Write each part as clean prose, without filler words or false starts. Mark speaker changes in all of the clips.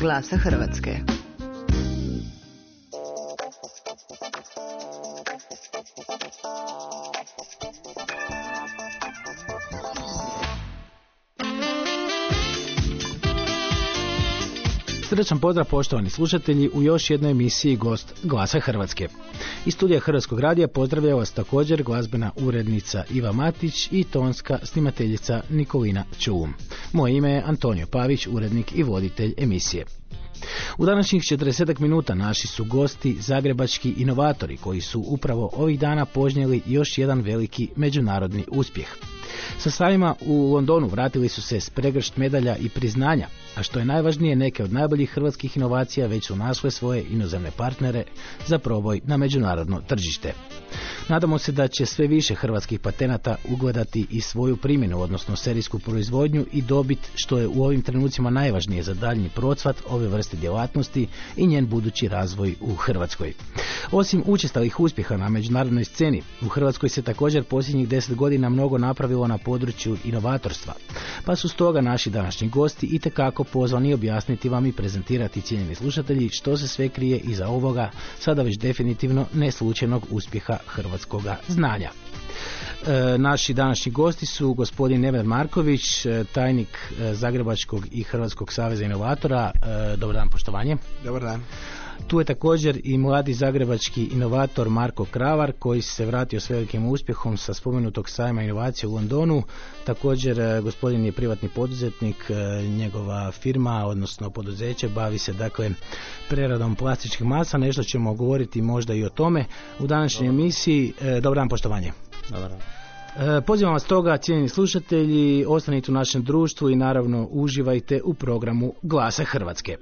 Speaker 1: Glasa Hrvatske.
Speaker 2: Srdačan pozdrav poštovani slušatelji u još jednoj emisiji Gost Glasa Hrvatske. Iz studija Hrvatskog radija pozdravlja vas također glazbena urednica Iva Matić i tonska snimateljica Nikolina Čulum. Moje ime je Antonio Pavić, urednik i voditelj emisije. U današnjih 40 minuta naši su gosti zagrebački inovatori koji su upravo ovih dana požnjeli još jedan veliki međunarodni uspjeh. Sa sajma u Londonu vratili su se s pregršt medalja i priznanja, a što je najvažnije, neke od najboljih hrvatskih inovacija već su našle svoje inozemne partnere za proboj na međunarodno tržište. Nadamo se da će sve više hrvatskih patenata ugledati i svoju primjenu, odnosno serijsku proizvodnju i dobit, što je u ovim trenucima najvažnije za daljnji procvat ove vrste djelatnosti i njen budući razvoj u Hrvatskoj. Osim učestalih uspjeha na međunarodnoj sceni, u Hrvatskoj se također posljednjih 10 godina mnogo napravilo na području inovatorstva, pa su stoga naši današnji gosti itekako pozvani objasniti vam i prezentirati, cijenjeni slušatelji, što se sve krije iza ovoga sada već definitivno neslučajnog uspjeha hrvatskoga znanja. Naši današnji gosti su gospodin Neven Marković, tajnik Zagrebačkog i Hrvatskog saveza inovatora. Dobar dan, poštovanje.
Speaker 3: Dobar dan.
Speaker 2: Tu je također i mladi zagrebački inovator Marko Kravar, koji se vratio s velikim uspjehom sa spomenutog sajma inovacije u Londonu. Također gospodin je privatni poduzetnik, njegova firma, odnosno poduzeće, bavi se dakle preradom plastičnih masa, nešto ćemo govoriti možda i o tome u današnjoj emisiji. Dobar dan, poštovanje.
Speaker 3: Dobar dan.
Speaker 2: Pozivam vas toga, cijenjeni slušatelji, ostanite u našem društvu i naravno uživajte u programu Glasa Hrvatske.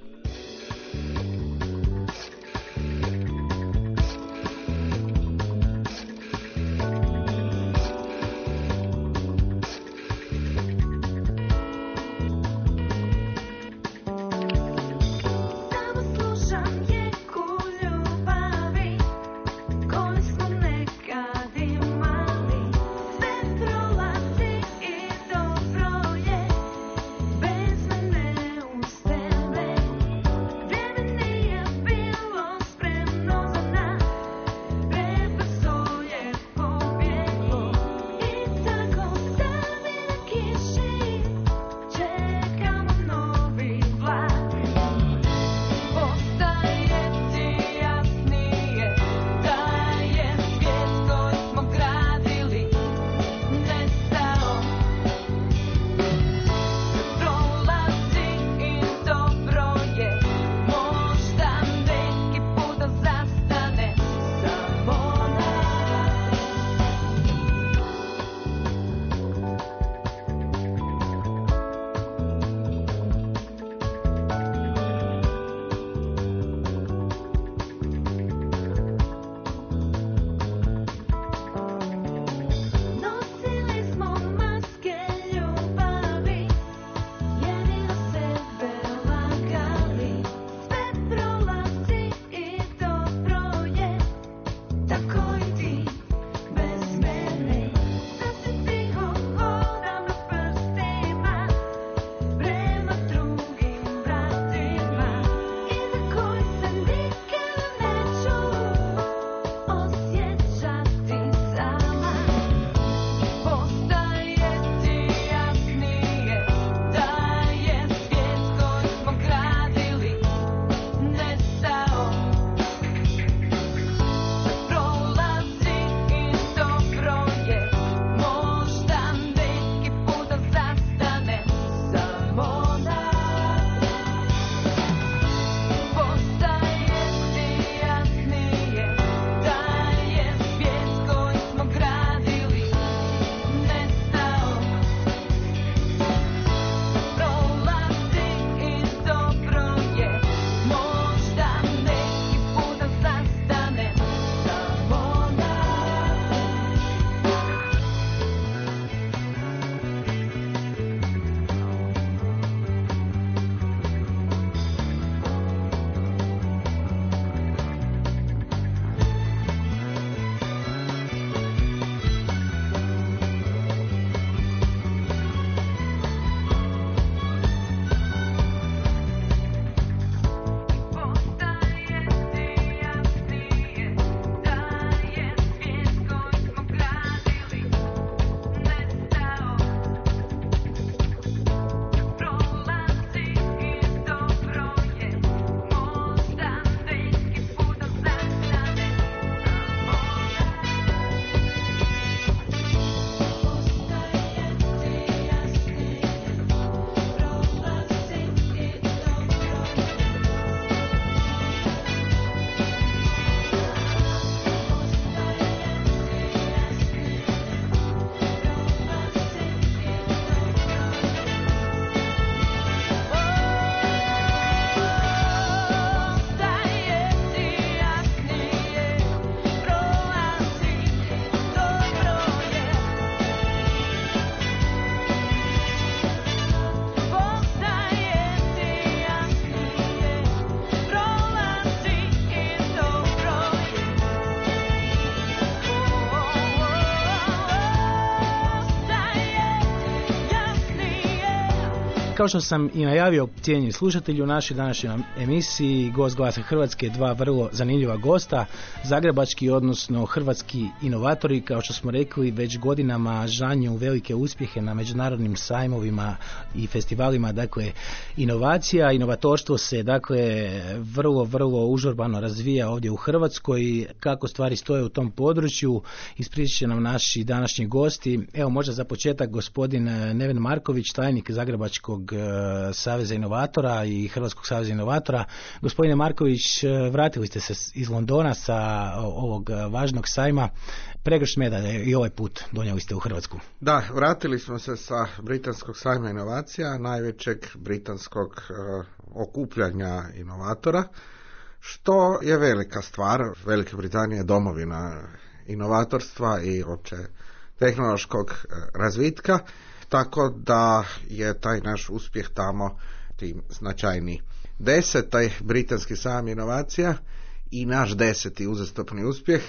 Speaker 2: Kao što sam i najavio, cijenjeni slušatelji, u našoj današnjoj emisiji gost Glasa Hrvatske, dva vrlo zanimljiva gosta, zagrebački, odnosno hrvatski inovatori, kao što smo rekli, već godinama žanju velike uspjehe na međunarodnim sajmovima i festivalima, dakle, inovacija. Inovatorstvo se, dakle, vrlo užurbano razvija ovdje u Hrvatskoj. Kako stvari stoje u tom području, ispričat će nam naši današnji gosti. Evo, možda za početak gospodin Neven Marković, tajnik Zagrebačkog saveza inovatora i Hrvatskog saveza inovatora. Gospodine Marković, vratili ste se iz Londona sa ovog važnog sajma. Pregršt medalje i ovaj put donijeli ste u Hrvatsku.
Speaker 1: Da, vratili smo se sa Britanskog sajma inovacija, najvećeg britanskog okupljanja inovatora, što je velika stvar. Velika Britanija je domovina inovatorstva i opće tehnološkog razvitka, tako da je taj naš uspjeh tamo tim značajni. 10. britanski sajam inovacija i naš 10. uzastopni uspjeh,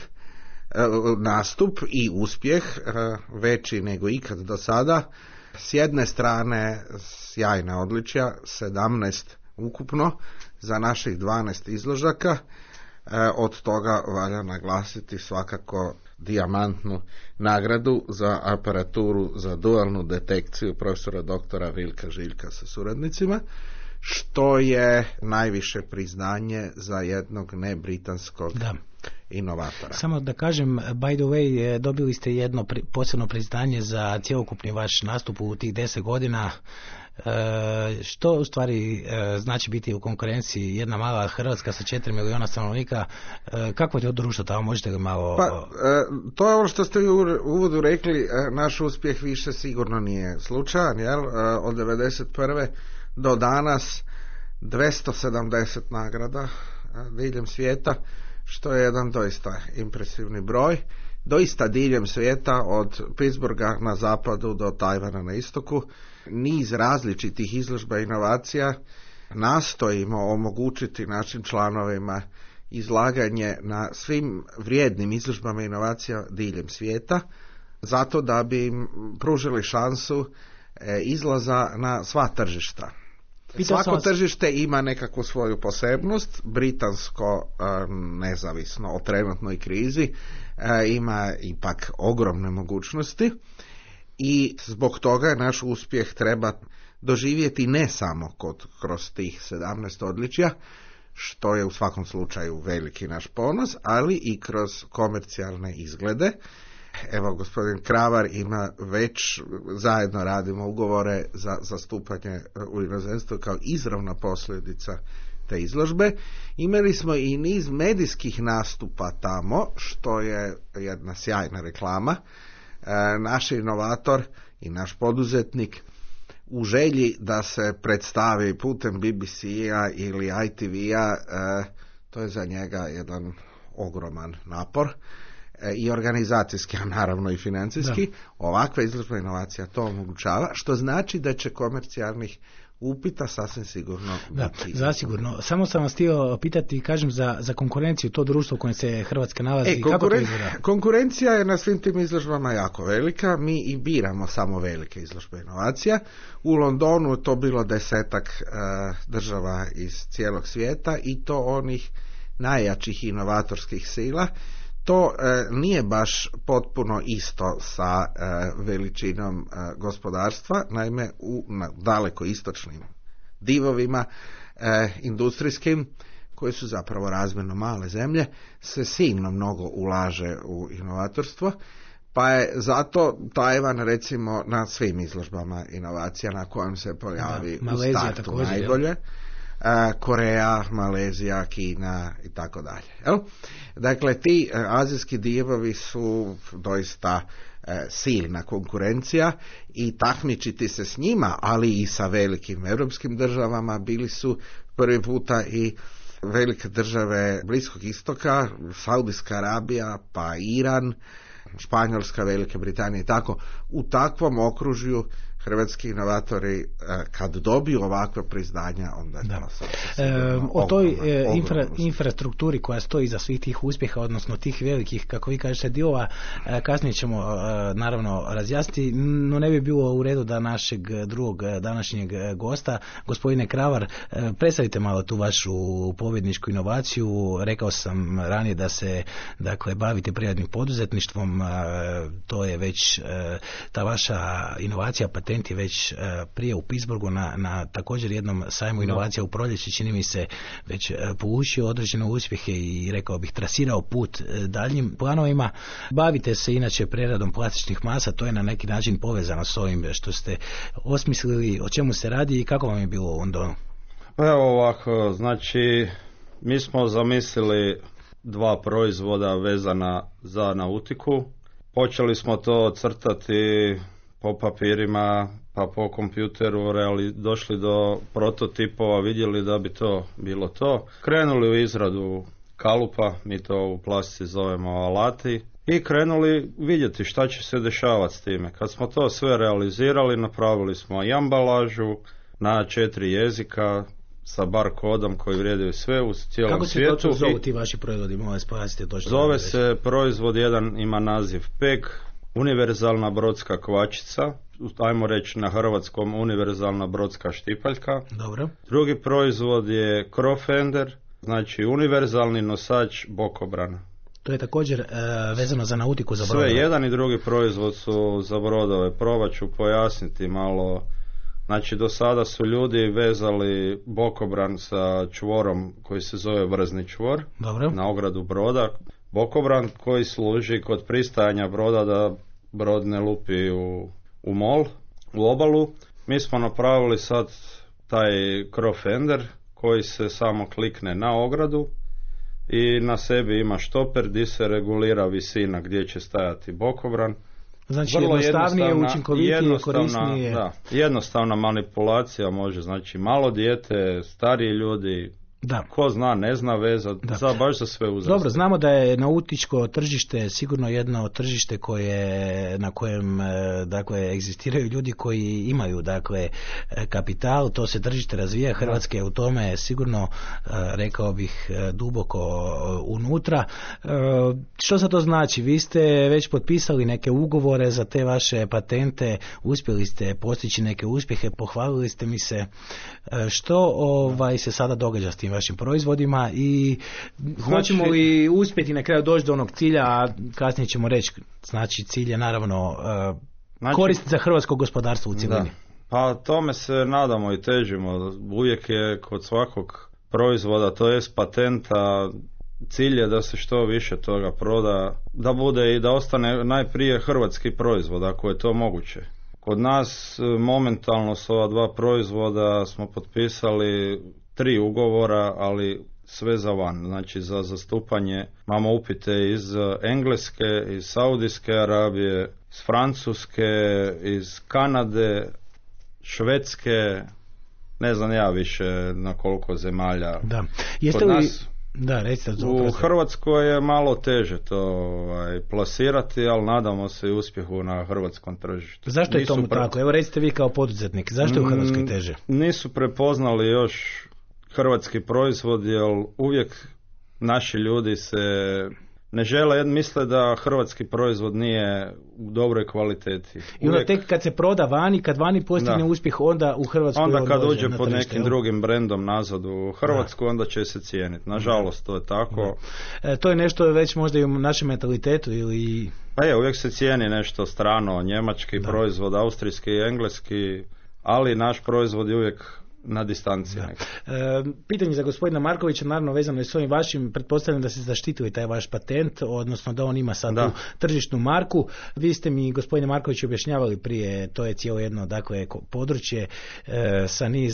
Speaker 1: nastup i uspjeh veći nego ikad do sada. S jedne strane sjajna odličja, 17 ukupno za naših 12 izložaka. Od toga valja naglasiti svakako dijamantnu nagradu za aparaturu za dualnu detekciju profesora doktora Vilka Žiljka sa suradnicima, što je najviše priznanje za jednog nebritanskog inovatora.
Speaker 2: Samo da kažem, by the way, dobili ste jedno posebno priznanje za cjelokupni vaš nastup u tih 10 godina. Što u stvari znači biti u konkurenciji jedna mala Hrvatska sa 4 milijuna stanovnika? Kako je to društvo tamo? Možete li malo...
Speaker 1: To je ovo što ste u uvodu rekli, naš uspjeh više sigurno nije slučajan, jel? Od 1991. do danas 270 nagrada diljem svijeta, što je jedan doista impresivni broj. Doista diljem svijeta, od Pittsburgha na zapadu do Tajvana na istoku, niz različitih izložba inovacija. Nastojimo omogućiti našim članovima izlaganje na svim vrijednim izložbama inovacija diljem svijeta, zato da bi im pružili šansu izlaza na sva tržišta. Svako tržište ima nekakvu svoju posebnost. Britansko, nezavisno o trenutnoj krizi, ima ipak ogromne mogućnosti i zbog toga naš uspjeh treba doživjeti ne samo kroz tih 17 odličja, što je u svakom slučaju veliki naš ponos, ali i kroz komercijalne izglede. Evo, gospodin Kravar ima već, zajedno radimo ugovore za zastupanje u inozemstvu kao izravna posljedica te izložbe. Imali smo i niz medijskih nastupa tamo, što je jedna sjajna reklama. Naš inovator i naš poduzetnik u želji da se predstavi putem BBC-a ili ITV-a, to je za njega jedan ogroman napor. I organizacijski, a naravno i financijski. Ovakva izložba inovacija to omogućava, što znači da će komercijalnih upita sasvim sigurno biti.
Speaker 2: Zasigurno. Samo sam vas htio pitati, kažem, za konkurenciju, to društvo u kojem se Hrvatska nalazi. Kako to izgleda?
Speaker 1: Konkurencija je na svim tim izložbama jako velika. Mi i biramo samo velike izložbe inovacija. U Londonu to bilo 10 država iz cijelog svijeta i to onih najjačih inovatorskih sila. To nije baš potpuno isto sa veličinom gospodarstva, naime na daleko istočnim divovima industrijskim, koji su zapravo razmjerno male zemlje, se silno mnogo ulaže u inovatorstvo, pa je zato Tajvan recimo na svim izložbama inovacija na kojem se pojavi u startu najbolje. Koreja, Malezija, Kina i tako dalje. Dakle, ti azijski divovi su doista silna konkurencija i takmičiti se s njima, ali i sa velikim europskim državama, bili su prvi puta i velike države Bliskog istoka, Saudijska Arabija, pa Iran, Španjolska, Velika Britanija i tako. U takvom okružju hrvatski inovatori kad dobiju ovakve priznanja, onda je to
Speaker 2: o toj infrastrukturi koja stoji iza svih tih uspjeha, odnosno tih velikih, kako vi kažete, dijelova, kasnije ćemo naravno razjasniti, no ne bi bilo u redu da našeg drugog današnjeg gosta, gospodine Kravar, predstavite malo tu vašu pobjedničku inovaciju. Rekao sam ranije da se bavite privatnim poduzetništvom, to je već ta vaša inovacija, patent je već prije u Pittsburghu na također jednom sajmu inovacija u proljeće, čini mi se, već polučio određene uspjehe i rekao bih trasirao put daljnjim planovima. Bavite se inače preradom plastičnih masa, to je na neki način povezano s ovim što ste osmislili, o čemu se radi i kako vam je bilo u Londonu?
Speaker 3: Evo ovako, znači mi smo zamislili 2 proizvoda vezana za nautiku. Počeli smo to crtati po papirima, pa po kompjuteru, došli do prototipova, vidjeli da bi to bilo to. Krenuli u izradu kalupa, mi to u plastici zovemo alati, i krenuli vidjeti šta će se dešavati s time. Kad smo to sve realizirali, napravili smo i ambalažu na 4 jezika, sa bar kodom koji vrijedi sve u cijelom svijetu.
Speaker 2: Kako se zovu ti vaši proizvodi?
Speaker 3: Zove se proizvod jedan, ima naziv PEG, univerzalna brodska kvačica, ajmo reći na hrvatskom univerzalna brodska štipaljka.
Speaker 2: Dobro.
Speaker 3: Drugi proizvod je Crofender, znači univerzalni nosač bokobrana.
Speaker 2: To je također vezano za nautiku, za brodove.
Speaker 3: Sve, jedan i drugi proizvod su za brodove. Probat ću pojasniti malo. Znači, do sada su ljudi vezali bokobran sa čvorom koji se zove vrzni čvor.
Speaker 2: Dobro.
Speaker 3: Na ogradu broda. Bokobran koji služi kod pristajanja broda da brod ne lupi u mol, u obalu. Mi smo napravili sad taj Crofender koji se samo klikne na ogradu i na sebi ima štoper gdje se regulira visina gdje će stajati bokobran.
Speaker 2: Znači jednostavnije, učinkovitije, korisnije.
Speaker 3: Da, jednostavna manipulacija može, znači malo dijete, stariji ljudi,
Speaker 2: da.
Speaker 3: Ko zna, ne zna vezat, baš za sve uzraste.
Speaker 2: Dobro, znamo da je nautičko tržište sigurno jedno tržište na kojem egzistiraju ljudi koji imaju kapital, to se tržište razvija, Hrvatska je u tome sigurno, rekao bih, duboko unutra. Što sad to znači? Vi ste već potpisali neke ugovore za te vaše patente, uspjeli ste postići neke uspjehe, pohvalili ste mi se. Što se sada događa s tim vašim proizvodima i hoćemo li uspjeti na kraju doći do onog cilja, a kasnije ćemo reći, znači cilj je naravno korist za hrvatsko gospodarstvo u cjelini.
Speaker 3: Da. Pa tome se nadamo i težimo. Uvijek je kod svakog proizvoda, to jest patenta, cilj je da se što više toga proda, da bude i da ostane najprije hrvatski proizvod, ako je to moguće. Kod nas momentalno s ova 2 proizvoda smo potpisali 3 ugovora, ali sve za van, znači za zastupanje. Imamo upite iz Engleske, iz Saudijske Arabije, iz Francuske, iz Kanade, Švedske, ne znam ja više na koliko zemalja.
Speaker 2: Da. Jeste li... Da,
Speaker 3: u Hrvatskoj je malo teže to plasirati, ali nadamo se i uspjehu na hrvatskom tržištu.
Speaker 2: Zašto je tomu tako? Evo recite vi kao poduzetnik, zašto je u Hrvatskoj teže?
Speaker 3: Nisu prepoznali još hrvatski proizvod, jer uvijek naši ljudi se ne žele, misle da hrvatski proizvod nije u dobroj kvaliteti.
Speaker 2: I onda tek kad se proda vani, kad vani postigne uspjeh, onda u Hrvatskoj
Speaker 3: onda kad uđe pod nekim drugim brendom nazad u Hrvatsku, onda će se cijeniti. Nažalost, to je tako.
Speaker 2: To je nešto već možda i u našem mentalitetu ili...
Speaker 3: Pa uvijek se cijeni nešto strano, njemački proizvod, austrijski, engleski, ali naš proizvod je uvijek na distanciji.
Speaker 2: Pitanje za gospodina Markovića, naravno vezano je s ovim vašim, pretpostavljam da ste zaštitili taj vaš patent, odnosno da on ima sad tu tržišnu marku. Vi ste mi, gospodine Marković, objašnjavali prije, to je cijelo jedno područje sa niz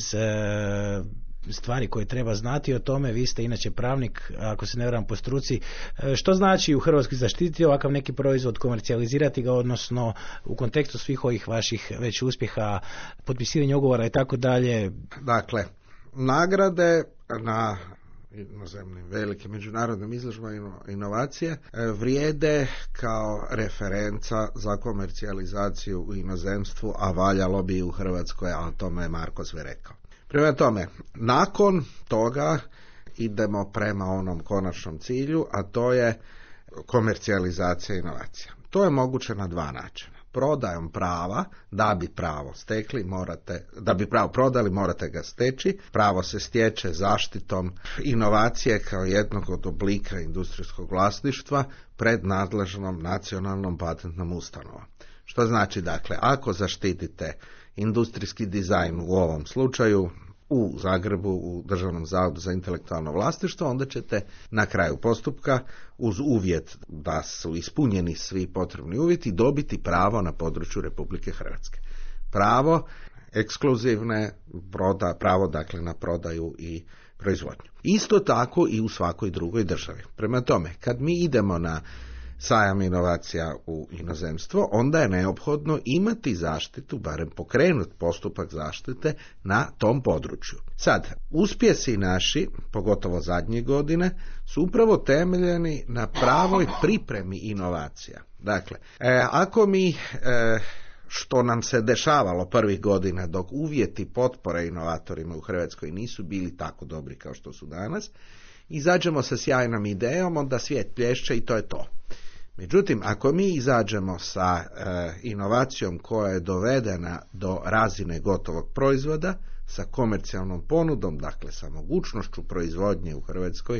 Speaker 2: stvari koje treba znati o tome. Vi ste inače pravnik, ako se ne varam po struci. Što znači u Hrvatskoj zaštititi ovakav neki proizvod, komercijalizirati ga, odnosno u kontekstu svih ovih vaših već uspjeha, potpisivanja ugovora i tako dalje?
Speaker 1: Dakle, nagrade na inozemnim velikim međunarodnim izložbama inovacije vrijede kao referenca za komercijalizaciju u inozemstvu, a valjalo bi u Hrvatskoj, a o tome je Marko sve rekao. Prema tome, nakon toga idemo prema onom konačnom cilju, a to je komercijalizacija inovacija. To je moguće na dva načina. Prodajom prava, da bi pravo stekli, da bi pravo prodali, morate ga steći. Pravo se stječe zaštitom inovacije kao jednog od oblika industrijskog vlasništva pred nadležnom nacionalnom patentnom ustanovom. Što znači, dakle, ako zaštitite industrijski dizajn u ovom slučaju u Zagrebu, u Državnom zavodu za intelektualno vlasništvo, onda ćete na kraju postupka, uz uvjet da su ispunjeni svi potrebni uvjeti, dobiti pravo na području Republike Hrvatske. Pravo ekskluzivne pravo, dakle, na prodaju i proizvodnju. Isto tako i u svakoj drugoj državi. Prema tome, kad mi idemo na sajam inovacija u inozemstvo, onda je neophodno imati zaštitu, barem pokrenut postupak zaštite na tom području. Sad, uspjesi naši, pogotovo zadnje godine, su upravo temeljeni na pravoj pripremi inovacija. Dakle, ako mi, što nam se dešavalo prvih godina dok uvjeti potpore inovatorima u Hrvatskoj nisu bili tako dobri kao što su danas, izađemo sa sjajnom idejom, onda svijet plješće i to je to. Međutim, ako mi izađemo sa inovacijom koja je dovedena do razine gotovog proizvoda, sa komercijalnom ponudom, dakle sa mogućnošću proizvodnje u Hrvatskoj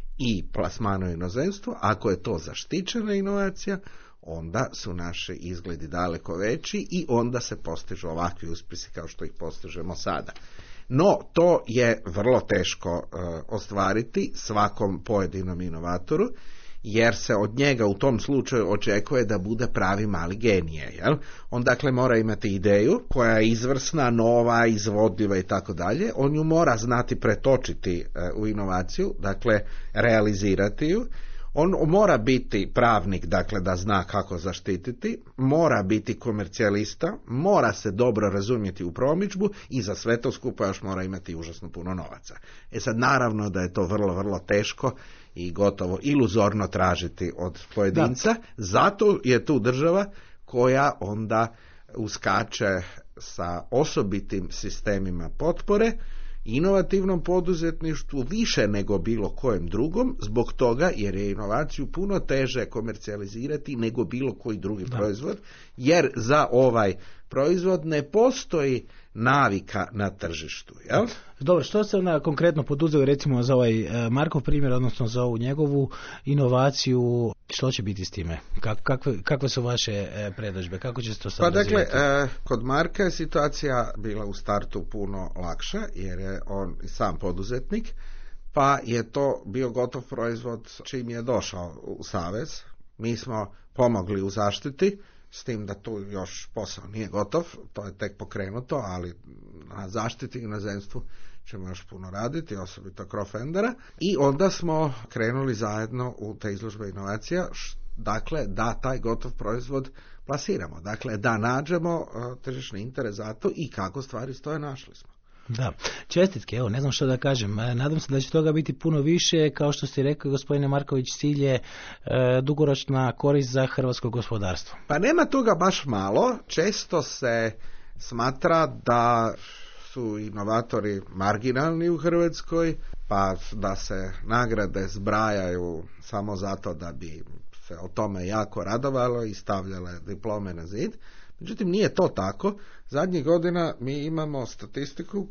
Speaker 1: i plasmanu inozemstvu, ako je to zaštićena inovacija, onda su naši izgledi daleko veći i onda se postižu ovakvi uspjesi kao što ih postižemo sada. No, to je vrlo teško ostvariti svakom pojedinom inovatoru, jer se od njega u tom slučaju očekuje da bude pravi mali genije. Jel? On dakle mora imati ideju koja je izvrsna, nova, izvodljiva i tako dalje. On ju mora znati pretočiti u inovaciju, dakle realizirati ju. On mora biti pravnik, dakle da zna kako zaštititi, mora biti komercijalista, mora se dobro razumjeti u promidžbu i za sve to skupa još mora imati užasno puno novaca. Sad naravno da je to vrlo, vrlo teško i gotovo iluzorno tražiti od pojedinca, zato je tu država koja onda uskače sa osobitim sistemima potpore, inovativnom poduzetništvu više nego bilo kojem drugom, zbog toga jer je inovaciju puno teže komercijalizirati nego bilo koji drugi proizvod, jer za ovaj proizvod ne postoji navika na tržištu. Jel?
Speaker 2: Dobro, što se ona konkretno poduzeo recimo za ovaj Markov primjer, odnosno za ovu njegovu inovaciju, što će biti s time? Kakve su vaše predodžbe? Kako će se to sad razvijati?
Speaker 1: Dakle, kod Marka je situacija bila u startu puno lakša, jer je on i sam poduzetnik, pa je to bio gotov proizvod čim je došao u savez. Mi smo pomogli u zaštiti, s tim da tu još posao nije gotov, to je tek pokrenuto, ali na zaštiti i inozemstvu ćemo još puno raditi, osobito Crofendera. I onda smo krenuli zajedno u te izložbe inovacija, dakle da taj gotov proizvod plasiramo, dakle da nađemo tržišni interes za to i kako stvari stoje, našli smo.
Speaker 2: Da, čestitke, evo, ne znam što da kažem. Nadam se da će toga biti puno više, kao što ste rekli, gospodine Marković, cilj je dugoročna korist za hrvatsko gospodarstvo.
Speaker 1: Pa nema toga baš malo, često se smatra da su inovatori marginalni u Hrvatskoj, pa da se nagrade zbrajaju samo zato da bi se o tome jako radovalo i stavljale diplome na zid. Međutim, nije to tako. Zadnjih godina mi imamo statistiku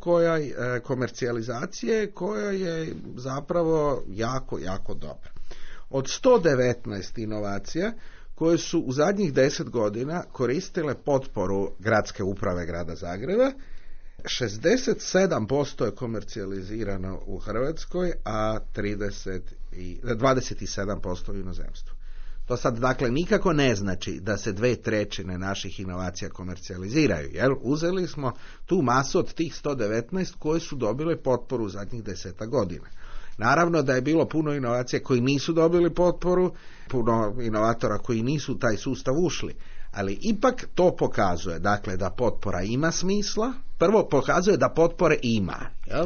Speaker 1: komercijalizacije koja je zapravo jako, jako dobra. Od 119 inovacija koje su u zadnjih 10 godina koristile potporu gradske uprave grada Zagreba, 67% je komercijalizirano u Hrvatskoj, a 27% u inozemstvu. To sad dakle nikako ne znači da se 2/3 naših inovacija komercijaliziraju, jer uzeli smo tu masu od tih 119 koje su dobile potporu u zadnjih 10 godina. Naravno da je bilo puno inovacija koji nisu dobili potporu, puno inovatora koji nisu u taj sustav ušli, ali ipak to pokazuje dakle da potpora ima smisla. Prvo pokazuje da potpore ima, jel?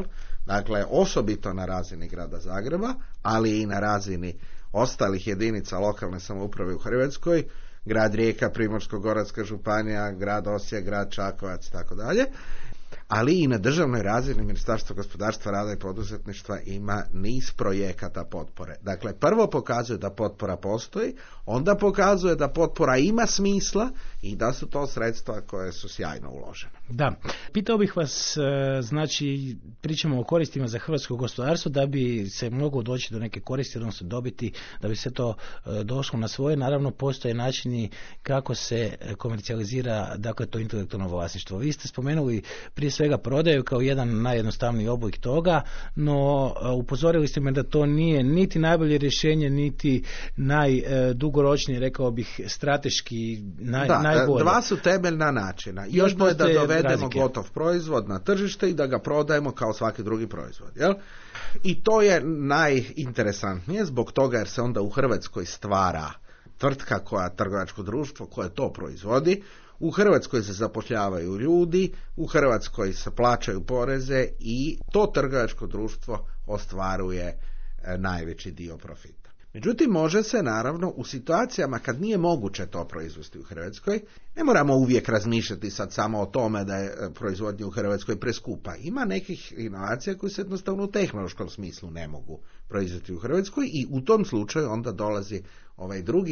Speaker 1: Dakle, osobito na razini grada Zagreba, ali i na razini ostalih jedinica lokalne samouprave u Hrvatskoj, grad Rijeka, Primorsko-goranska županija, grad Osijek, grad Čakovac i tako dalje, ali i na državnoj razini Ministarstvo gospodarstva, rada i poduzetništva ima niz projekata potpore. Dakle, prvo pokazuje da potpora postoji, onda pokazuje da potpora ima smisla i da su to sredstva koje su sjajno uložene.
Speaker 2: Da, pitao bih vas, znači pričamo o koristima za hrvatsko gospodarstvo, da bi se moglo doći do neke koristi, odnosno dobiti, da bi se to došlo na svoje. Naravno, postoje načini kako se komercijalizira, dakle, to intelektualno vlasništvo. Vi ste spomenuli prije svega prodaju kao jedan najjednostavniji oblik toga, no upozorili ste me da to nije niti najbolje rješenje, niti najdugoročnije, rekao bih, strateški najbolje.
Speaker 1: Dva su temeljna načina. Jedno je da dovedemo gotov proizvod na tržište i da ga prodajemo kao svaki drugi proizvod. Jel? I to je najinteresantnije zbog toga jer se onda u Hrvatskoj stvara tvrtka trgovačko društvo koje to proizvodi. U Hrvatskoj se zapošljavaju ljudi, u Hrvatskoj se plaćaju poreze i to trgovačko društvo ostvaruje najveći dio profita. Međutim, može se naravno u situacijama kad nije moguće to proizvesti u Hrvatskoj, ne moramo uvijek razmišljati sad samo o tome da je proizvodnja u Hrvatskoj preskupa. Ima nekih inovacija koje se jednostavno u tehnološkom smislu ne mogu proizvesti u Hrvatskoj i u tom slučaju onda dolazi ovaj drugi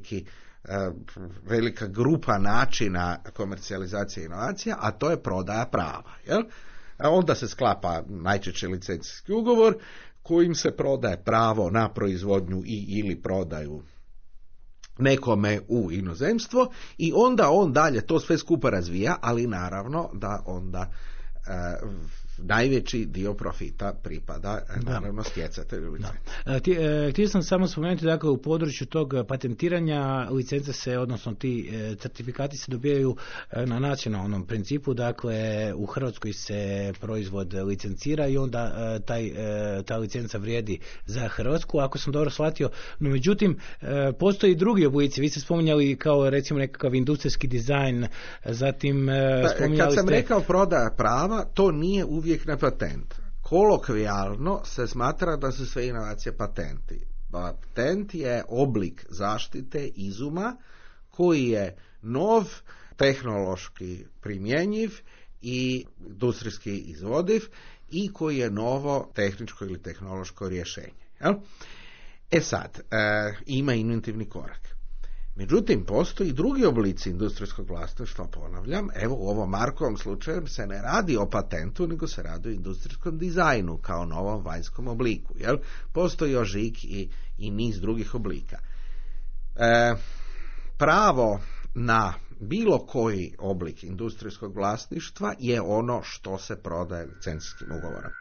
Speaker 1: velika grupa načina komercijalizacije inovacija, a to je prodaja prava. Jel? A onda se sklapa najčešće licencijski ugovor kojim se prodaje pravo na proizvodnju ili prodaju nekome u inozemstvo i onda on dalje to sve skupa razvija, ali naravno da onda najveći dio profita pripada naravno stjecatelju licence.
Speaker 2: Htio sam samo spomenuti, dakle, u području tog patentiranja licence se, odnosno ti certifikati se dobijaju na nacionalnom principu, dakle u Hrvatskoj se proizvod licencira i onda ta licenca vrijedi za Hrvatsku, ako sam dobro shvatio. No međutim, postoji i drugi oblici. Vi ste spominjali kao recimo nekakav industrijski dizajn, zatim spominjali
Speaker 1: kad sam rekao prodaja prava, to nije uvijek na patent. Kolokvijalno se smatra da su sve inovacije patenti. Patent je oblik zaštite izuma koji je nov, tehnološki primjenjiv i industrijski izvodiv i koji je novo tehničko ili tehnološko rješenje. Jel? E sad, ima inventivni korak. Međutim, postoji drugi oblici industrijskog vlasništva, ponavljam, evo u ovom Markovom slučaju se ne radi o patentu, nego se radi o industrijskom dizajnu kao novom vanjskom obliku. Jel? Postoji još i niz drugih oblika. Pravo na bilo koji oblik industrijskog vlasništva je ono što se prodaje licencijskim ugovorom.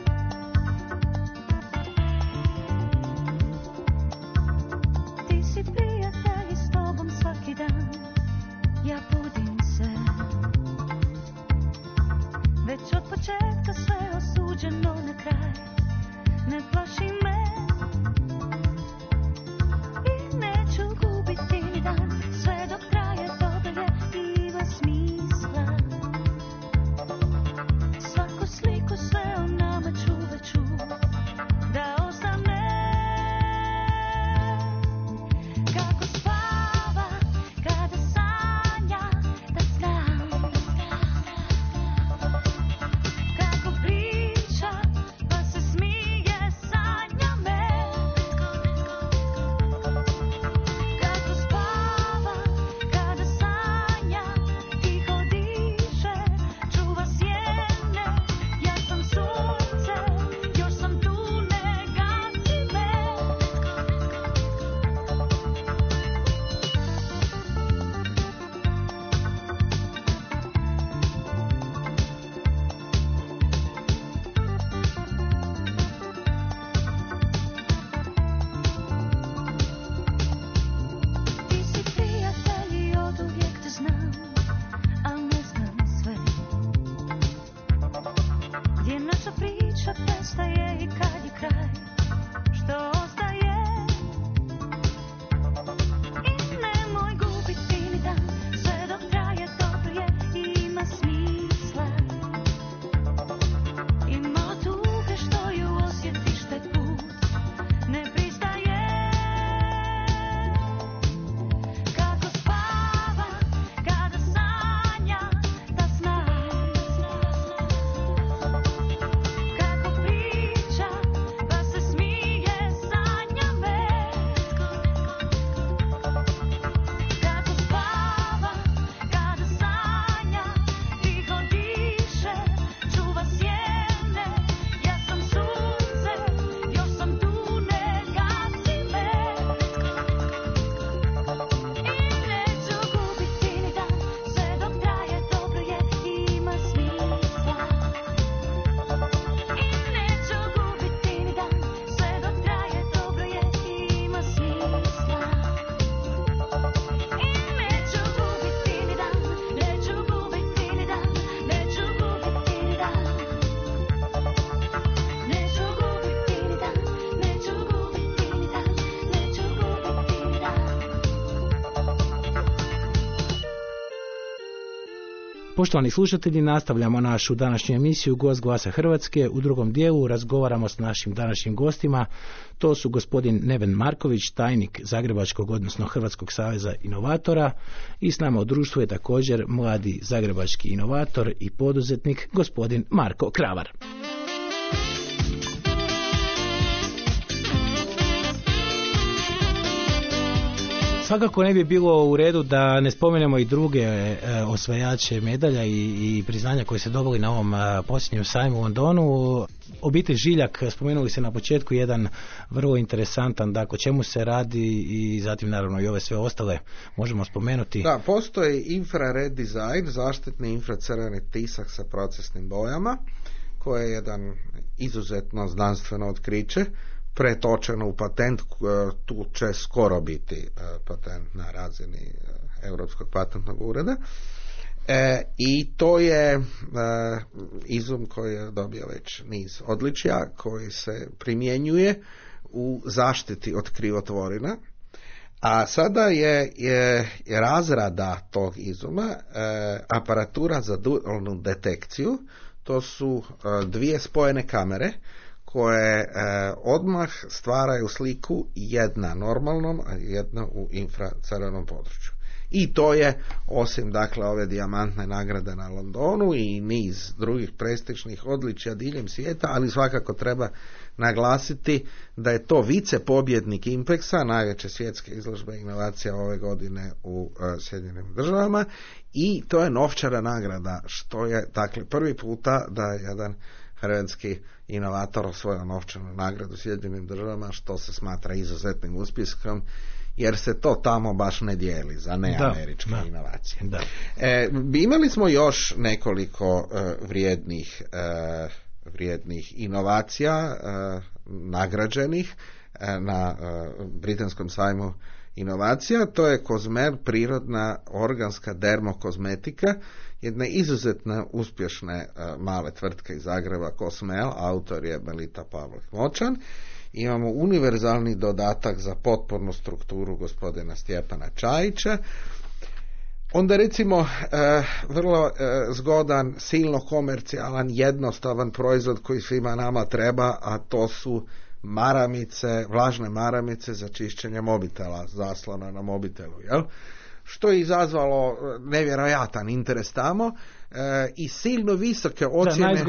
Speaker 4: Disciplina.
Speaker 2: Poštovani slušatelji, nastavljamo našu današnju emisiju Gost Glasa Hrvatske. U drugom dijelu razgovaramo s našim današnjim gostima. To su gospodin Neven Marković, tajnik Zagrebačkog, odnosno Hrvatskog saveza inovatora, i s nama u društvu je također mladi zagrebački inovator i poduzetnik gospodin Marko Kravar. Svakako ne bi bilo u redu da ne spomenemo i druge osvajače medalja i priznanja koje se dobili na ovom posljednjem sajmu u Londonu. Obitelj Žiljak, spomenuli se na početku, jedan vrlo interesantan, dakle, o čemu se radi, i zatim naravno i ove sve ostale možemo spomenuti.
Speaker 1: Da, postoji infrared dizajn, zaštitni infracrveni tisak sa procesnim bojama, koje je jedan izuzetno znanstveno otkriće, pretočeno u patent. Tu će skoro biti patent na razini Europskog patentnog ureda. I to je izum koji je dobio već niz odličja, koji se primjenjuje u zaštiti od krivotvorina. A sada je razrada tog izuma aparatura za dualnu detekciju. To su dvije spojene kamere koje odmah stvaraju sliku, jedna normalnom, a jedna u infracrvenom području. I to je, osim dakle ove dijamantne nagrade na Londonu i niz drugih prestižnih odličja diljem svijeta, ali svakako treba naglasiti da je to vicepobjednik Impexa, najveće svjetske izložbe inovacija ove godine u Sjedinjenim Državama, i to je novčana nagrada, što je dakle prvi puta da je jedan hrvatski inovator osvojio novčanu nagradu u Sjedinjenim Državama, što se smatra izuzetnim uspjehom, jer se to tamo baš ne dijeli za neameričke inovacije. Da. Imali smo još nekoliko vrijednih inovacija nagrađenih na britanskom sajmu inovacija. To je Cosmer, prirodna organska dermokozmetika, jedne izuzetno uspješne male tvrtke iz Zagreba, Cosmel, autor je Melita Pavlih-Močan. Imamo univerzalni dodatak za potpornu strukturu gospodina Stjepana Čajića. Onda recimo vrlo zgodan, silno komercijalan, jednostavan proizvod koji svima nama treba, a to su maramice, vlažne maramice za čišćenje mobitela, zaslona na mobitelu, jel? Što je izazvalo nevjerojatan interes tamo i silno visoke ocjene.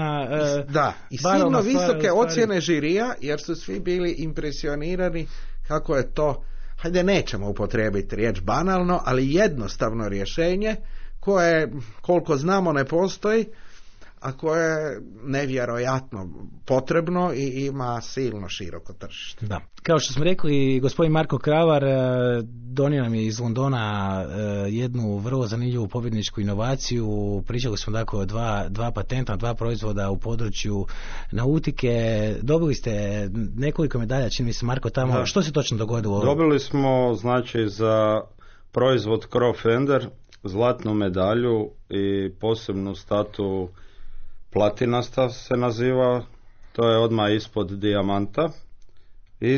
Speaker 1: I silno visoke ocjene žirija, jer su svi bili impresionirani kako je to, hajde nećemo upotrijebiti riječ banalno, ali jednostavno rješenje koje, koliko znamo, ne postoji, a koje je nevjerojatno potrebno i ima silno široko tržište.
Speaker 2: Da. Kao što smo rekli, gospodin Marko Kravar donio nam je iz Londona jednu vrlo zanimljivu pobjedničku inovaciju. Pričali smo dakle o dva patenta, dva proizvoda u području nautike. Dobili ste nekoliko medalja, čini mi se, Marko, tamo. Da. Što se točno dogodilo?
Speaker 3: Dobili smo, znači, za proizvod Crofender zlatnu medalju i posebnu statu platinasta se naziva, to je odmah ispod dijamanta. I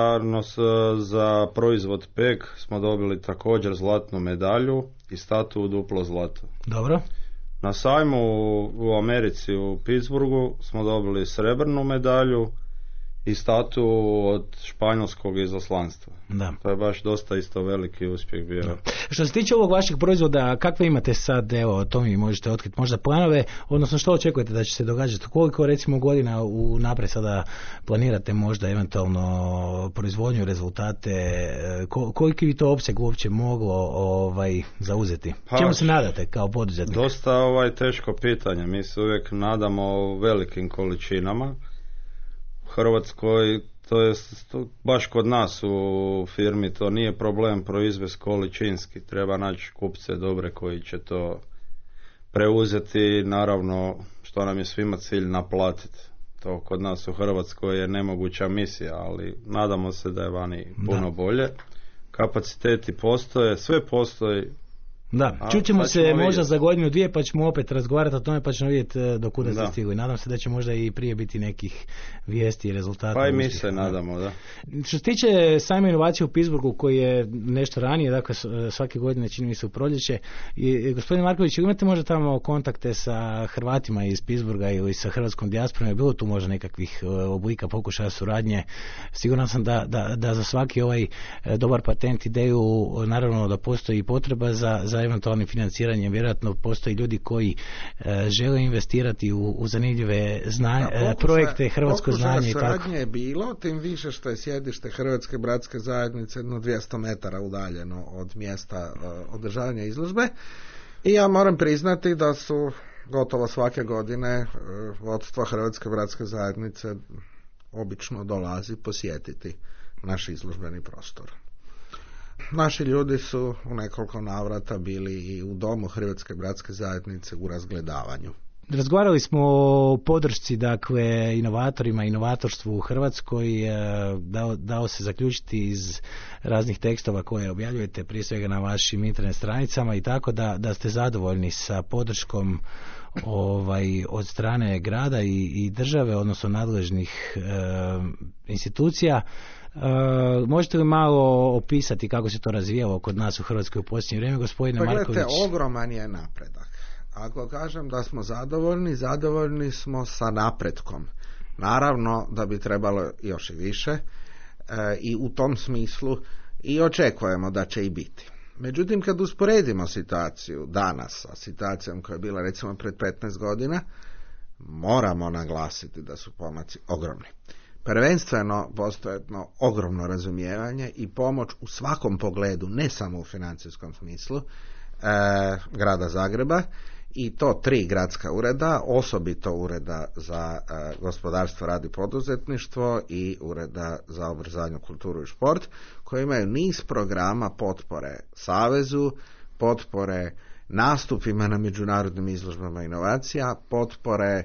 Speaker 3: za proizvod PEG smo dobili također zlatnu medalju i statu duplo zlato.
Speaker 2: Dobro.
Speaker 3: Na sajmu u Americi u Pittsburghu smo dobili srebrnu medalju i statu od španjolskog izaslanstva.
Speaker 2: Da.
Speaker 3: To je baš dosta isto veliki uspjeh bio. Da.
Speaker 2: Što se tiče ovog vašeg proizvoda, kakve imate sad, evo, to mi možete otkriti možda planove, odnosno što očekujete da će se događati? Koliko recimo godina unaprijed sada planirate možda eventualno proizvodnju, rezultate, koliki bi to opseg uopće moglo zauzeti? Čemu se nadate kao poduzetnik?
Speaker 3: Dosta teško pitanje. Mi se uvijek nadamo velikim količinama. Hrvatskoj, to je baš kod nas u firmi, to nije problem proizvesti količinski, treba naći kupce dobre koji će to preuzeti, naravno što nam je svima cilj naplatiti. To kod nas u Hrvatskoj je nemoguća misija, ali nadamo se da je vani puno bolje. Kapaciteti postoje, sve postoji,
Speaker 2: Da, čućemo se možda za godinu dvije pa ćemo opet razgovarati o tome pa ćemo vidjeti do kuda se stigli. Nadam se da će možda i prije biti nekih vijesti i rezultata.
Speaker 3: Pa i mi se nadamo, da.
Speaker 2: Što se tiče sajma inovacije u Pittsburghu koji je nešto ranije, dakle svake godine čini mi se u proljeće, i gospodin Marković, imate možda tamo kontakte sa Hrvatima iz Pittsburgha ili sa hrvatskom dijasporom, je bilo tu možda nekakvih oblika pokušaja suradnje? Siguran sam da za svaki ovaj dobar patent ideju naravno da postoji potreba za eventualnim financiranjem, vjerojatno postoji ljudi koji žele investirati u zanimljive projekte, hrvatsko znanje i tako.
Speaker 1: Suradnje je bilo, tim više što je sjedište Hrvatske bratske zajednice jedno 200 metara udaljeno od mjesta održavanja izložbe i ja moram priznati da su gotovo svake godine vodstvo Hrvatske bratske zajednice obično dolazi posjetiti naš izložbeni prostor. Naši ljudi su u nekoliko navrata bili i u domu Hrvatske bratske zajednice u razgledavanju.
Speaker 2: Razgovarali smo o podršci, dakle, inovatorima, inovatorstvu u Hrvatskoj. Dao se zaključiti iz raznih tekstova koje objavljujete, prije svega na vašim internet stranicama i tako, da ste zadovoljni sa podrškom od strane grada i države, odnosno nadležnih institucija. Možete li malo opisati kako se to razvijalo kod nas u Hrvatskoj u posljednje vrijeme, gospodine Marković?
Speaker 1: Gledajte, ogroman je napredak. Ako kažem da smo zadovoljni smo sa napretkom. Naravno da bi trebalo još i više i u tom smislu i očekujemo da će i biti. Međutim, kad usporedimo situaciju danas sa situacijom koja je bila recimo pred 15 godina, moramo naglasiti da su pomaci ogromni. Prvenstveno postoji jedno ogromno razumijevanje i pomoć u svakom pogledu, ne samo u financijskom smislu, grada Zagreba, i to 3 gradska ureda, osobito ureda za gospodarstvo, rad i poduzetništvo i ureda za obrazovanje, kulturu i šport, koji imaju niz programa potpore savezu, potpore nastupima na međunarodnim izložbama inovacija, potpore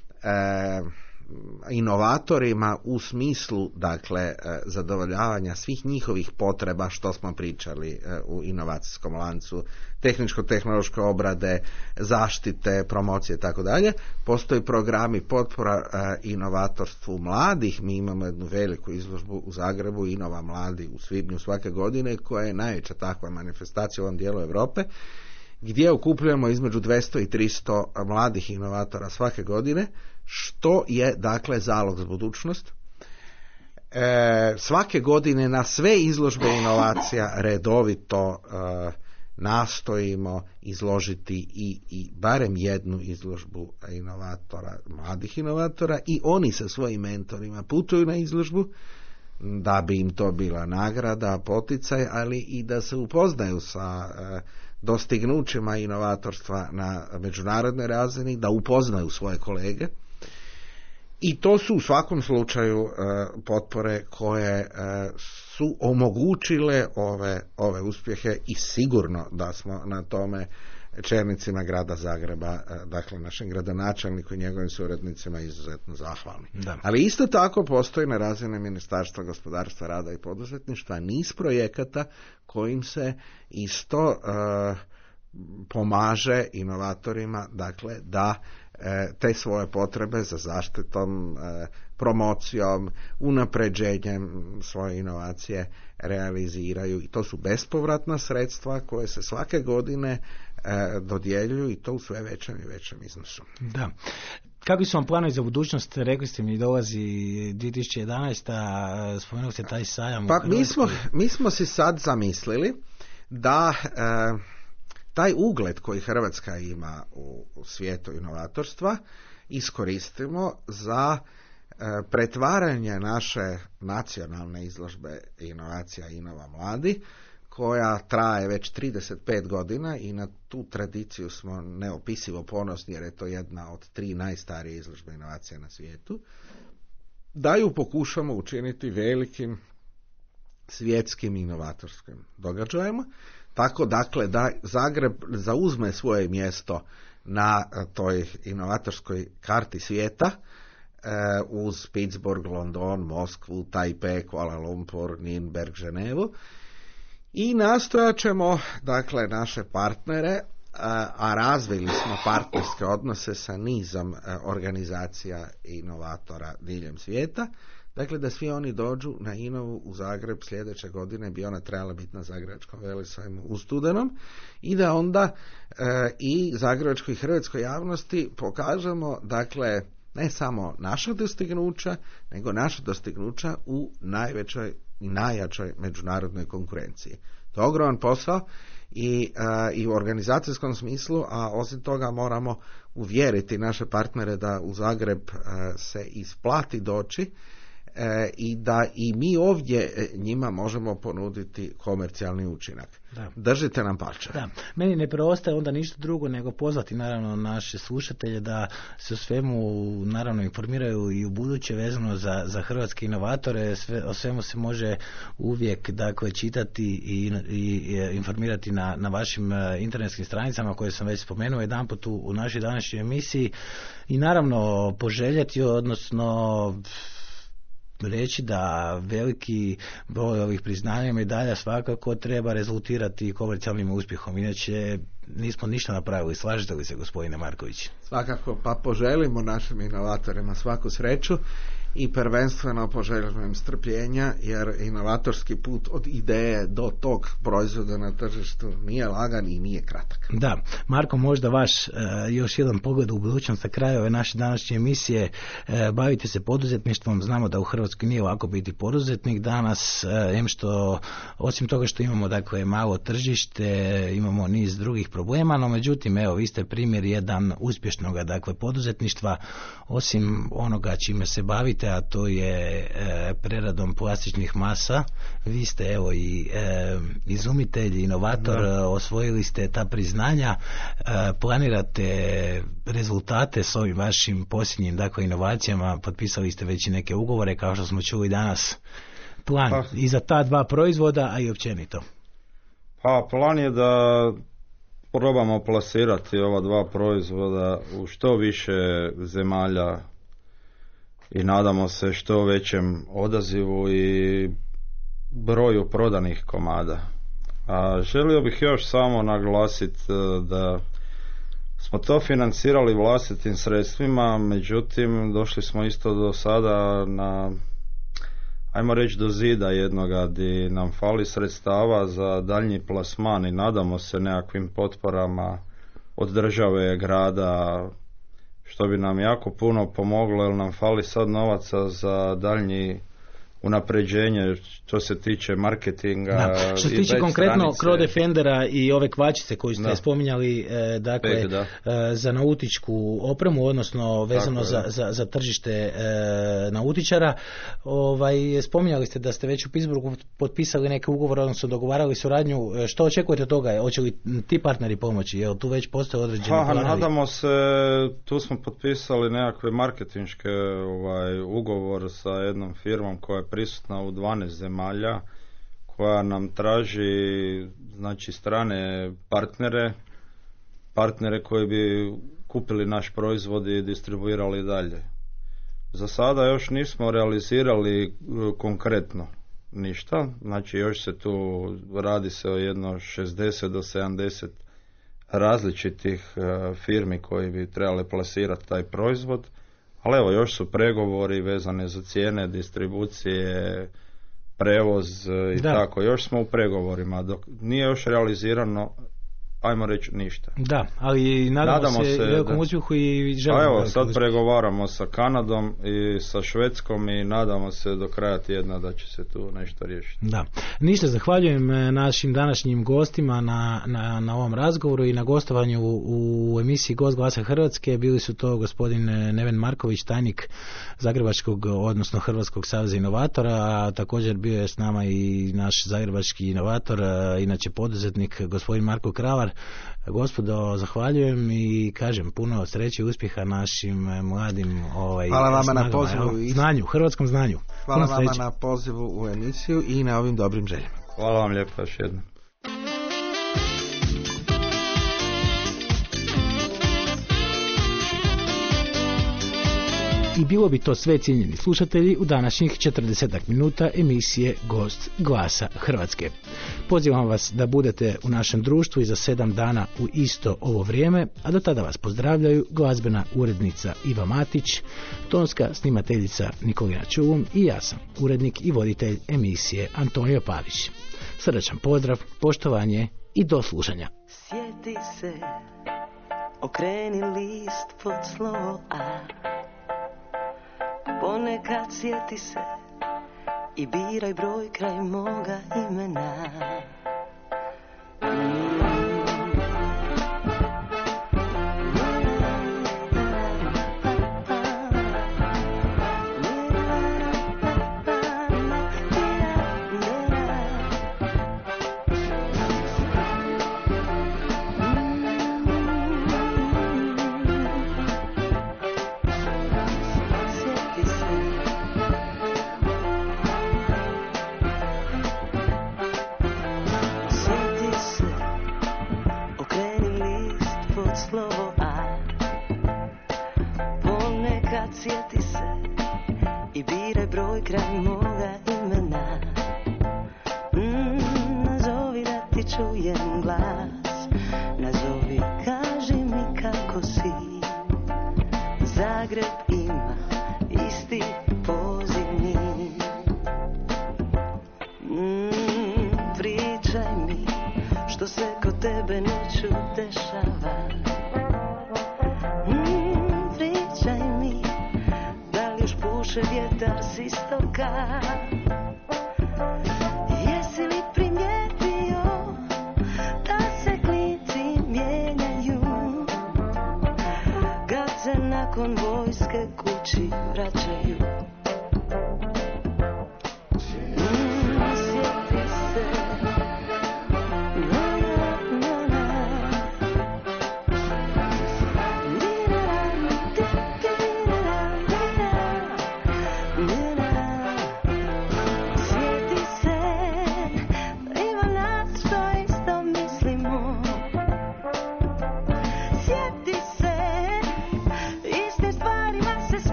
Speaker 1: inovatorima u smislu, dakle, zadovoljavanja svih njihovih potreba, što smo pričali u inovacijskom lancu, tehničko-tehnološke obrade, zaštite, promocije i tako dalje. Postoji programi potpora inovatorstvu mladih. Mi imamo jednu veliku izložbu u Zagrebu, Inova mladi, u svibnju svake godine, koja je najveća takva manifestacija u ovom dijelu Europe, gdje okupljujemo između 200 i 300 mladih inovatora svake godine, što je, dakle, zalog za budućnost. Svake godine na sve izložbe inovacija redovito nastojimo izložiti i barem jednu izložbu inovatora, mladih inovatora, i oni sa svojim mentorima putuju na izložbu da bi im to bila nagrada, poticaj, ali i da se upoznaju sa dostignućima inovatorstva na međunarodnoj razini, da upoznaju svoje kolege. I to su u svakom slučaju potpore koje su omogućile ove uspjehe i sigurno da smo na tome čelnicima grada Zagreba, dakle našem gradonačelniku i njegovim suradnicima, izuzetno zahvalni.
Speaker 2: Da.
Speaker 1: Ali isto tako postoji na razini Ministarstva gospodarstva, rada i poduzetništva niz projekata kojim se isto pomaže inovatorima, dakle, da te svoje potrebe za zaštitom, promocijom, unapređenjem svoje inovacije realiziraju, i to su bespovratna sredstva koje se svake godine dodjeljuju, i to u sve većem i većem iznosu.
Speaker 2: Da. Kakvi su vam planovi za budućnost? Rekli ste mi, dolazi 2011. Spomenuli ste taj sajam.
Speaker 1: Pa mi smo si sad zamislili da taj ugled koji Hrvatska ima u svijetu inovatorstva iskoristimo za pretvaranje naše nacionalne izložbe inovacija Inova mladi, koja traje već 35 godina i na tu tradiciju smo neopisivo ponosni, jer je to jedna od 3 najstarije izložbe inovacija na svijetu, da ju pokušamo učiniti velikim svjetskim inovatorskim događajima, tako, dakle, da Zagreb zauzme svoje mjesto na toj inovatorskoj karti svijeta, uz Pittsburgh, London, Moskvu, Taipei, Kuala Lumpur, Nürnberg, Ženevu, I nastojat ćemo, dakle, naše partnere, a razvili smo partnerske odnose sa nizom organizacija i inovatora diljem svijeta, dakle da svi oni dođu na Inovu u Zagreb sljedeće godine, bi ona trebala biti na Zagrebačkom velesajmu u studenom, i da onda i zagrebačkoj i hrvatskoj javnosti pokažemo, dakle, ne samo naša dostignuća, nego naša dostignuća u najvećoj i najjačoj međunarodnoj konkurenciji. To je ogroman posao i u organizacijskom smislu, a osim toga moramo uvjeriti naše partnere da u Zagreb se isplati doći i da i mi ovdje njima možemo ponuditi komercijalni učinak. Da. Držite nam palče.
Speaker 2: Da. Meni ne preostaje onda ništa drugo nego pozvati naravno naše slušatelje da se o svemu naravno informiraju i u buduće vezano za hrvatske inovatore. O svemu se može uvijek, dakle, čitati i informirati na vašim internetskim stranicama koje sam već spomenuo jedanput u našoj današnjoj emisiji, i naravno poželjeti, odnosno reći da veliki broj ovih priznanja i medalja svakako treba rezultirati komercijalnim uspjehom, inače nismo ništa napravili. Slažete li se, gospodine Marković?
Speaker 1: Svakako, pa poželimo našim inovatorima svaku sreću i prvenstveno poželimo im strpljenja, jer inovatorski put od ideje do tog proizvoda na tržištu nije lagan i nije kratak.
Speaker 2: Da, Marko, možda vaš još jedan pogled u budućnost na kraju ove naše današnje emisije. Bavite se poduzetništvom, znamo da u Hrvatskoj nije lako biti poduzetnik danas, što osim toga što imamo, dakle, malo tržište, imamo niz drugih problema, no međutim, evo, vi ste primjer jedan uspješnog, dakle, poduzetništva, osim onoga čime se bavite, a to je preradom plastičnih masa. Vi ste, evo, i izumitelj, inovator, osvojili ste ta priznanja, planirate rezultate s ovim vašim posljednjim, dakle, inovacijama, potpisali ste već i neke ugovore, kao što smo čuli danas. Plan i za ta dva proizvoda, a i općenito?
Speaker 3: Pa plan je da probamo plasirati ova dva proizvoda u što više zemalja i nadamo se što većem odazivu i broju prodanih komada. A želio bih još samo naglasiti da smo to financirali vlastitim sredstvima, međutim došli smo isto do sada na, ajmo reći, do zida jednoga gdje nam fali sredstava za daljnji plasman i nadamo se nekakvim potporama od države, grada, što bi nam jako puno pomoglo, jer nam fali sad novaca za daljnji unapređenje što se tiče marketinga.
Speaker 2: Da. Što se tiče konkretno Cro Defendera i ove kvačice koju ste spominjali, dakle, za nautičku opremu, odnosno vezano za tržište nautičara, spominjali ste da ste već u Pittsburghu potpisali neke ugovore, odnosno dogovarali suradnju. Što očekujete od toga? Hoće li ti partneri pomoći? Jel tu već postoje određeni planovi?
Speaker 3: Nadamo se, tu smo potpisali nekakve marketinške ugovor sa jednom firmom koja je prisutna u 12 zemalja, koja nam traži, znači, strane partnere koji bi kupili naš proizvod i distribuirali dalje. Za sada još nismo realizirali konkretno ništa, znači još se tu radi se o jedno 60 do 70 različitih firmi koji bi trebali plasirati taj proizvod. Ali evo, još su pregovori vezane za cijene, distribucije, prevoz i tako. Još smo u pregovorima, dok nije još realizirano, ajmo reći, ništa.
Speaker 2: Da, ali nadamo se velikom uspjehu i želimo.
Speaker 3: Evo, sad pregovaramo sa Kanadom i sa Švedskom i nadamo se do kraja tjedna da će se tu nešto riješiti.
Speaker 2: Da. Ništa, zahvaljujem našim današnjim gostima na ovom razgovoru i na gostovanju u emisiji Gost Glasa Hrvatske. Bili su to gospodin Neven Marković, tajnik Zagrebačkog, odnosno Hrvatskog saveza inovatora, a također bio je s nama i naš zagrebački inovator, inače poduzetnik, gospodin Marko Kravar. Gospodo, zahvaljujem i kažem puno sreće i uspjeha našim mladim
Speaker 1: hvala vama na pozivu
Speaker 2: i znanju, hrvatskom znanju.
Speaker 1: Hvala vama na pozivu u emisiju i na ovim dobrim željama.
Speaker 3: Hvala vam lijepo još jednom.
Speaker 2: I bilo bi to sve, cijenjeni slušatelji, u današnjih 40 minuta emisije Gost Glasa Hrvatske. Pozivam vas da budete u našem društvu i za 7 dana u isto ovo vrijeme, a do tada vas pozdravljaju glazbena urednica Iva Matić, tonska snimateljica Nikolina Čulum i ja sam urednik i voditelj emisije Antonio Pavić. Srdačan pozdrav, poštovanje i do slušanja.
Speaker 4: Sjeti se, okreni list pod slovo A. Ponekad sjeti se i biraj broj kraj moga imena. Sjeti se i biraj broj kraj moga imena. Nazovi da ti čujem glas, nazovi, kaži mi kako si. Zagreb ima isti pozivni. Pričaj mi što se kod tebe noću dešava. Vjetar s istoka. Jesi li primijetio da se klinci mijenjaju kad se nakon vojske kući vraćaju?